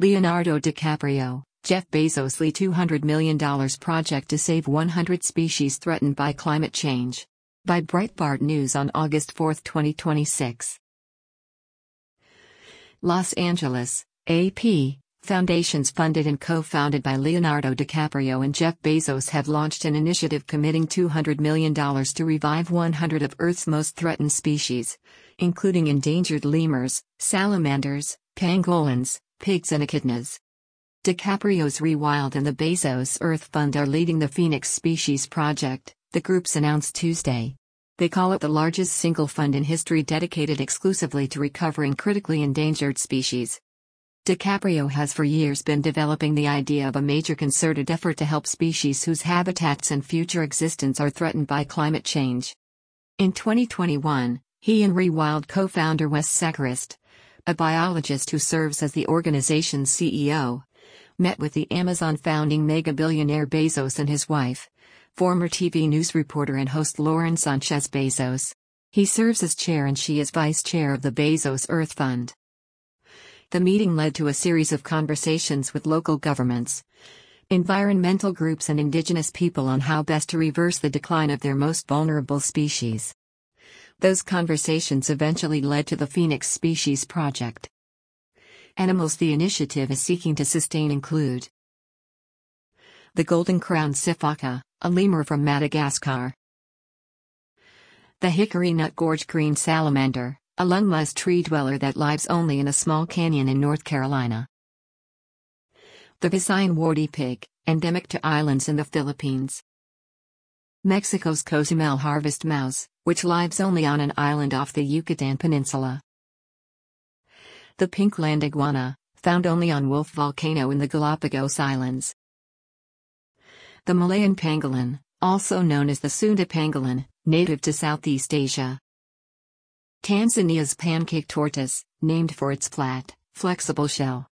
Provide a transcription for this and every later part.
Leonardo DiCaprio, Jeff Bezos' $200 million project to save 100 species threatened by climate change. By Breitbart News on August 4, 2026. Los Angeles, AP. Foundations funded and co-founded by Leonardo DiCaprio and Jeff Bezos have launched an initiative committing $200 million to revive 100 of Earth's most threatened species, including endangered lemurs, salamanders, pangolins, pigs and echidnas. DiCaprio's Rewild and the Bezos Earth Fund are leading the Phoenix Species Project, the groups announced Tuesday. They call it the largest single fund in history dedicated exclusively to recovering critically endangered species. DiCaprio has for years been developing the idea of a major concerted effort to help species whose habitats and future existence are threatened by climate change. In 2021, he and Rewild co-founder Wes Sacrist, a biologist who serves as the organization's CEO, met with the Amazon founding mega-billionaire Bezos and his wife, former TV news reporter and host Lauren Sanchez Bezos. He serves as chair and she is vice chair of the Bezos Earth Fund. The meeting led to a series of conversations with local governments, environmental groups and indigenous people on how best to reverse the decline of their most vulnerable species. Those conversations eventually led to the Phoenix Species Project. Animals the initiative is seeking to sustain include the golden-crowned sifaka, a lemur from Madagascar; the hickory nut-gorge green salamander, a lungmas tree dweller that lives only in a small canyon in North Carolina; the Visayan warty pig, endemic to islands in the Philippines; Mexico's Cozumel harvest mouse, which lives only on an island off the Yucatan Peninsula; the pink land iguana, found only on Wolf Volcano in the Galapagos Islands; the Malayan pangolin, also known as the Sunda pangolin, native to Southeast Asia; Tanzania's pancake tortoise, named for its flat, flexible shell;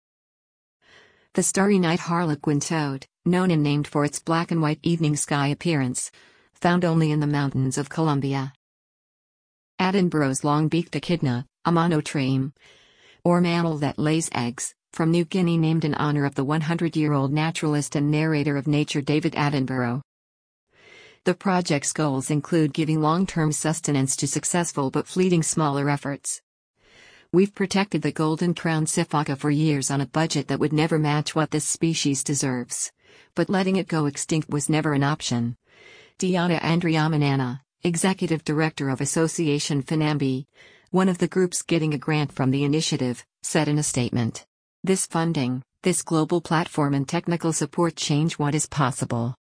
the starry night harlequin toad, known and named for its black and white evening sky appearance, found only in the mountains of Colombia; Edinburgh's long-beaked echidna, a monotreme, or mammal that lays eggs, from New Guinea, named in honor of the 100-year-old naturalist and narrator of nature David Attenborough. The project's goals include giving long-term sustenance to successful but fleeting smaller efforts. We've protected the golden-crowned sifaka for years on a budget that would never match what this species deserves. But letting it go extinct was never an option. Diana Andriamanana, executive director of Association Finambi, one of the groups getting a grant from the initiative, said in a statement. This funding, this global platform and technical support change what is possible.